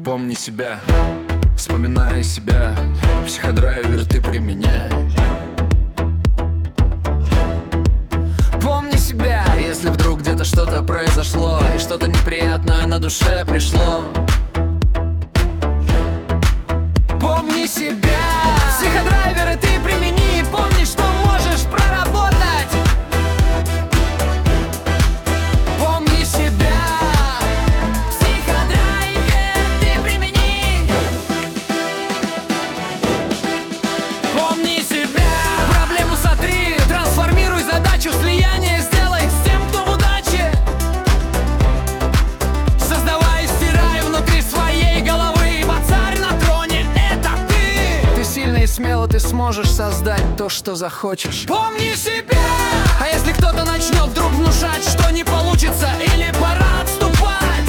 Помни себя, вспоминай себя, психодрайвер ты применяй. Помни себя, если вдруг где-то что-то произошло и что-то неприятное на душе пришло. Помни себя, психодрайверы ты примени, помни, что можешь проработать. Помни себя, психодрайвер ты примени. Помни себя, проблему сотри, трансформируй задачу, слияние сделай с тем, кто в удаче. Создавай и стирай внутри своей головы, царь на троне — это ты. Ты сильно и смело, ты сможешь создать то, что захочешь. Помни себя. А если кто-то начнет вдруг внушать, что не получится или пора отступать,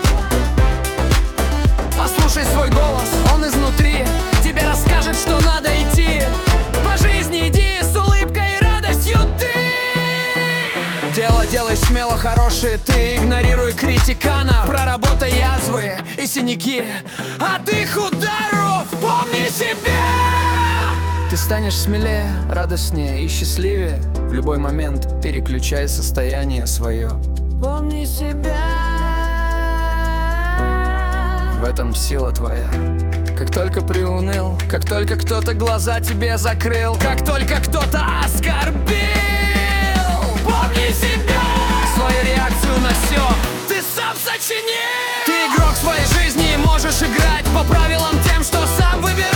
послушай свой голос, он изнутри тебе расскажет, что надо идти. По жизни иди с улыбкой и радостью ты. Дело делай смело хорошее ты, игнорируй критикана, проработай язвы и синяки от их ударов. Помни себя. Ты станешь смелее, радостнее и счастливее. В любой момент переключай состояние свое. Помни себя. В этом сила твоя. Как только приуныл, как только кто-то глаза тебе закрыл, как только кто-то оскорбил, помни себя. Свою реакцию на все ты сам сочинил. Ты игрок своей жизни и можешь играть по правилам тем, что сам выбираешь.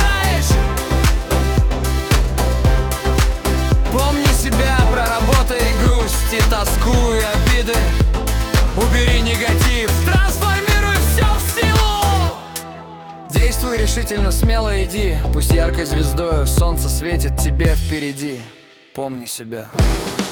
Помни себя, проработай грусть и тоску и обиды. Убери негатив, трансформируй все в силу. Действуй решительно, смело иди. Пусть яркой звездой солнце светит тебе впереди. Помни себя.